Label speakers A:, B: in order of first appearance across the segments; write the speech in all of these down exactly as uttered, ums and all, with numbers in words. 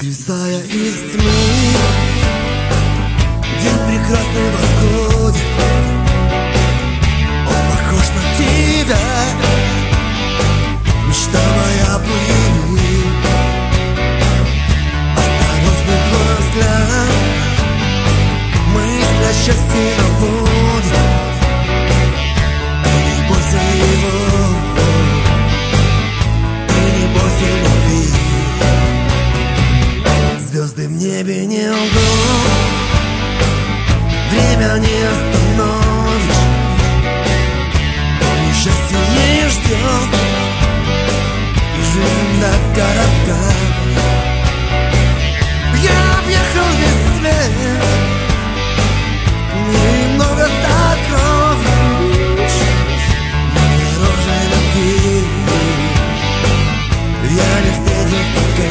A: Воскресая из тьмы, день прекрасный восходит. Он похож на тебя, мечта моя плывет. Осторожный твой взгляд, мысль о счастье наводит. Ты не бойся его, ты не бойся любви. Звезды в небе не лгут, время не остановишь, и счастье не ждет, и жизнь так коротка. Я объехал весь свет, немного сокровищ, дороже любви я не встретил пока.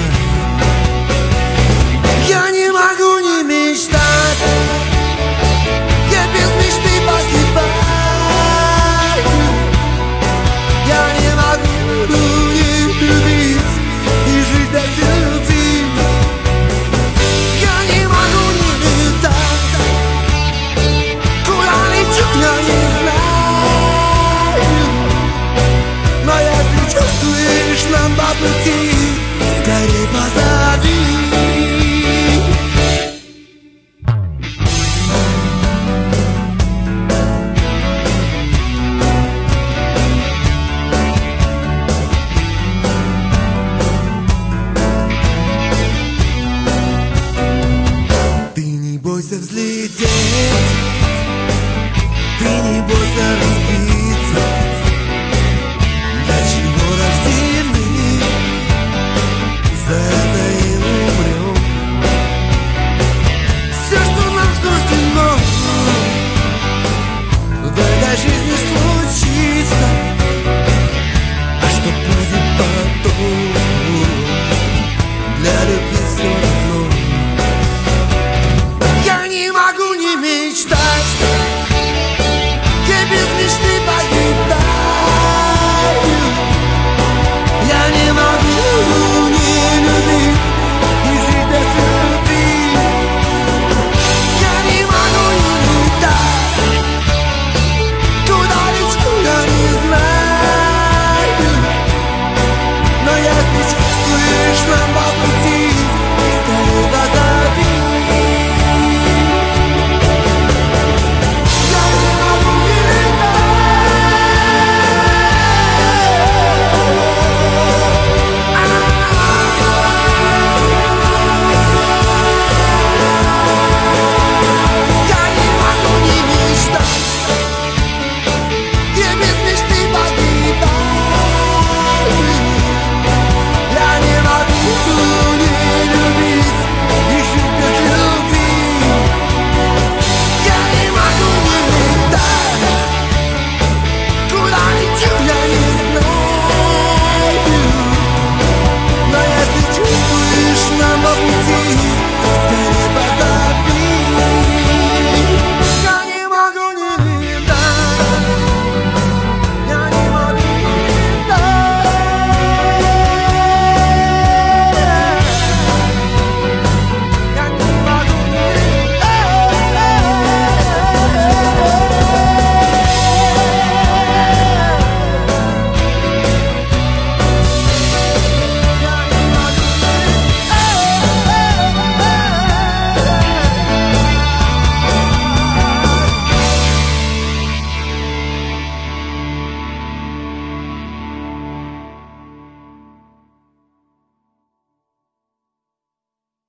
A: Я не могу не мечтать, я без мечты погибаю. Я не могу не любить и жить без любви. Я не могу не летать, куда лечу, я не знаю. Но если чувствуешь нам по пути, скорей позови.